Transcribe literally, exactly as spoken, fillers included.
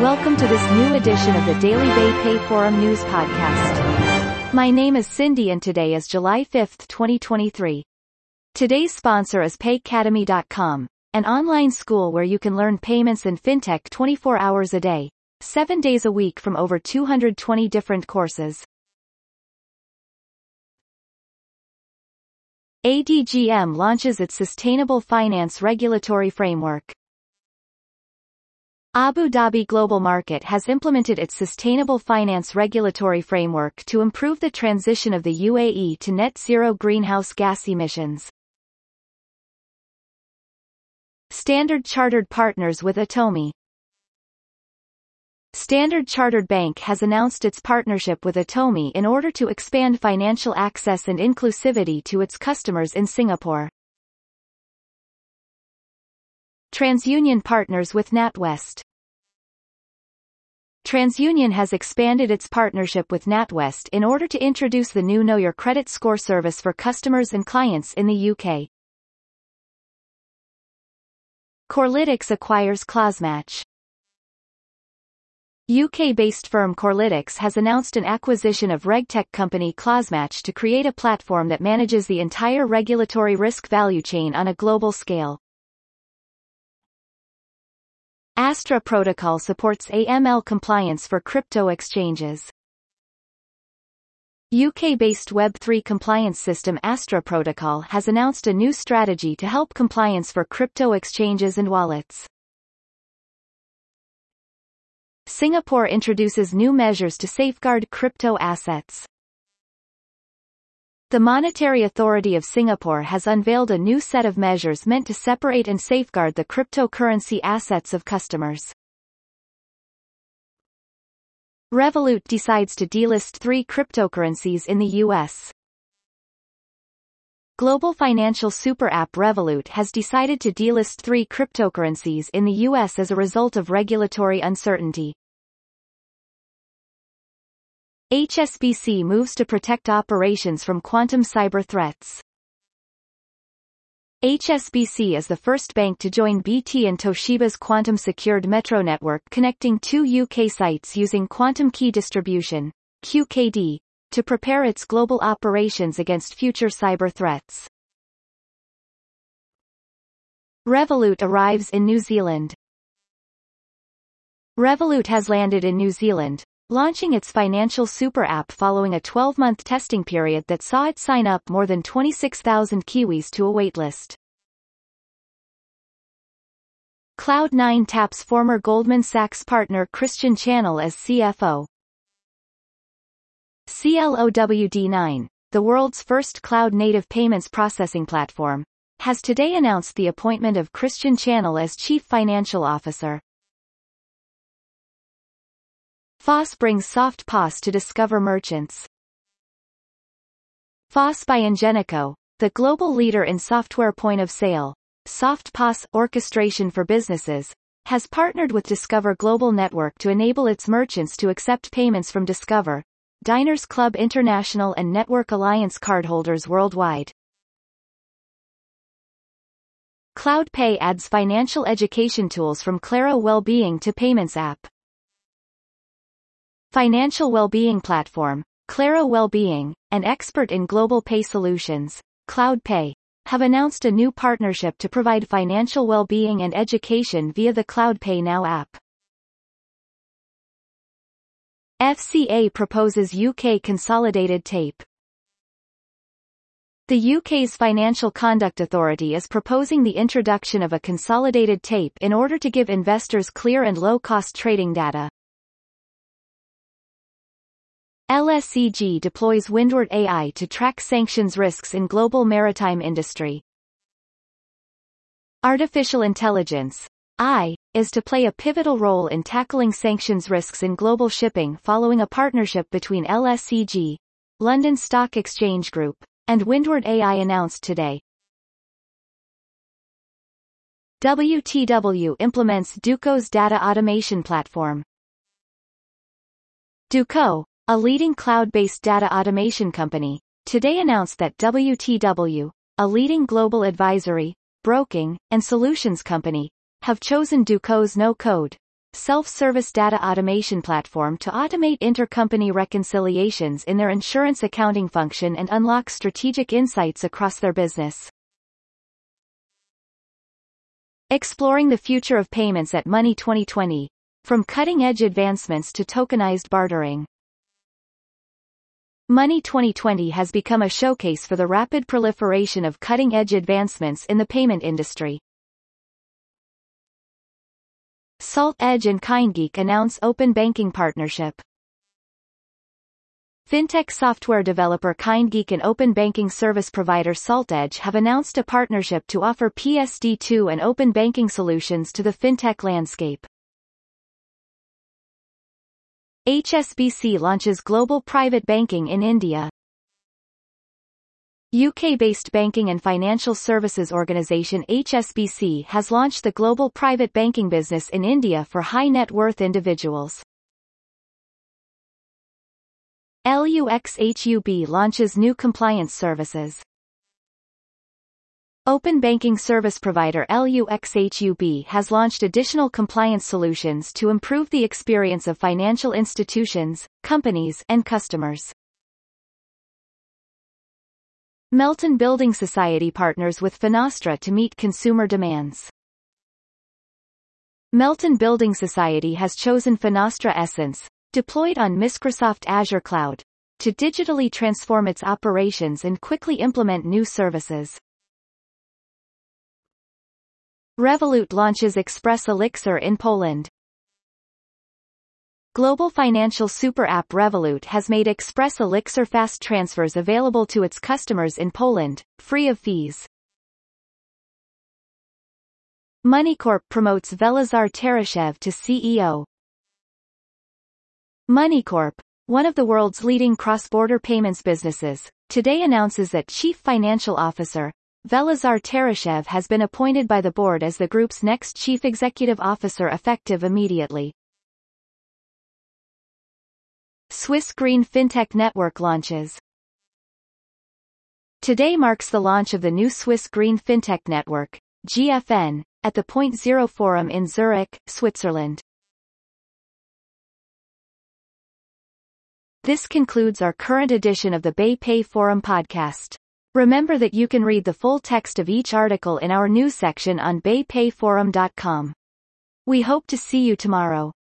Welcome to this new edition of the Daily Bay Pay Forum News Podcast. My name is Cindy and today is July fifth, twenty twenty-three. Today's sponsor is Paycademy dot com, an online school where you can learn payments and fintech twenty-four hours a day, seven days a week from over two hundred twenty different courses. A D G M launches its Sustainable Finance Regulatory Framework. Abu Dhabi Global Market has implemented its Sustainable Finance Regulatory Framework to improve the transition of the U A E to net zero greenhouse gas emissions. Standard Chartered partners with Atome. Standard Chartered Bank has announced its partnership with Atome in order to expand financial access and inclusivity to its customers in Singapore. TransUnion partners with NatWest. TransUnion has expanded its partnership with NatWest in order to introduce the new Know Your Credit Score service for customers and clients in the U K. Corlytics acquires ClausMatch. U K-based firm Corlytics has announced an acquisition of regtech company ClausMatch to create a platform that manages the entire regulatory risk value chain on a global scale. Astra Protocol supports A M L compliance for crypto exchanges. U K-based Web three compliance system Astra Protocol has announced a new strategy to help compliance for crypto exchanges and wallets. Singapore introduces new measures to safeguard crypto assets. The Monetary Authority of Singapore has unveiled a new set of measures meant to separate and safeguard the cryptocurrency assets of customers. Revolut decides to delist three cryptocurrencies in the U S. Global financial super app Revolut has decided to delist three cryptocurrencies in the U S as a result of regulatory uncertainty. H S B C moves to protect operations from quantum cyber threats. H S B C is the first bank to join B T and Toshiba's quantum-secured metro network connecting two U K sites using quantum key distribution, Q K D, to prepare its global operations against future cyber threats. Revolut arrives in New Zealand. Revolut has landed in New Zealand, launching its financial super app following a twelve-month testing period that saw it sign up more than twenty-six thousand Kiwis to a waitlist. Cloud nine taps former Goldman Sachs partner Christian Channell as C F O. Cloud nine, the world's first cloud-native payments processing platform, has today announced the appointment of Christian Channell as Chief Financial Officer. F O S brings Soft P O S to Discover merchants. F O S by Ingenico, the global leader in software point-of-sale, Soft P O S orchestration for businesses, has partnered with Discover Global Network to enable its merchants to accept payments from Discover, Diners Club International and Network Alliance cardholders worldwide. CloudPay adds financial education tools from Claro Wellbeing to Payments app. Financial well-being platform, Claro Wellbeing, an expert in global pay solutions, CloudPay, have announced a new partnership to provide financial well-being and education via the CloudPay Now app. F C A proposes U K consolidated tape. The U K's Financial Conduct Authority is proposing the introduction of a consolidated tape in order to give investors clear and low-cost trading data. L S E G deploys Windward A I to track sanctions risks in global maritime industry. Artificial intelligence, A I, is to play a pivotal role in tackling sanctions risks in global shipping following a partnership between L S E G, London Stock Exchange Group, and Windward A I announced today. W T W implements Duco's data automation platform. Duco, a leading cloud-based data automation company, today announced that W T W, a leading global advisory, broking, and solutions company, have chosen Duco's no-code, self-service data automation platform to automate intercompany reconciliations in their insurance accounting function and unlock strategic insights across their business. Exploring the future of payments at Money twenty twenty. From cutting-edge advancements to tokenized bartering. Money twenty twenty has become a showcase for the rapid proliferation of cutting-edge advancements in the payment industry. SaltEdge and KindGeek announce open banking partnership. Fintech software developer KindGeek and open banking service provider SaltEdge have announced a partnership to offer P S D two and open banking solutions to the fintech landscape. H S B C launches global private banking in India. U K-based banking and financial services organisation H S B C has launched the global private banking business in India for high-net-worth individuals. LUXHUB launches new compliance services. Open banking service provider LUXHUB has launched additional compliance solutions to improve the experience of financial institutions, companies, and customers. Melton Building Society partners with Finastra to meet consumer demands. Melton Building Society has chosen Finastra Essence, deployed on Microsoft Azure Cloud, to digitally transform its operations and quickly implement new services. Revolut launches Express Elixir in Poland. Global financial super app Revolut has made Express Elixir fast transfers available to its customers in Poland, free of fees. MoneyCorp promotes Velizar Tarashev to C E O. MoneyCorp, one of the world's leading cross-border payments businesses, today announces that Chief Financial Officer, Velizar Tarashev has been appointed by the board as the group's next chief executive officer effective immediately. Swiss Green Fintech Network launches. Today marks the launch of the new Swiss Green Fintech Network, G F N, at the Point Zero Forum in Zurich, Switzerland. This concludes our current edition of the BayPay Forum podcast. Remember that you can read the full text of each article in our news section on bay pay forum dot com. We hope to see you tomorrow.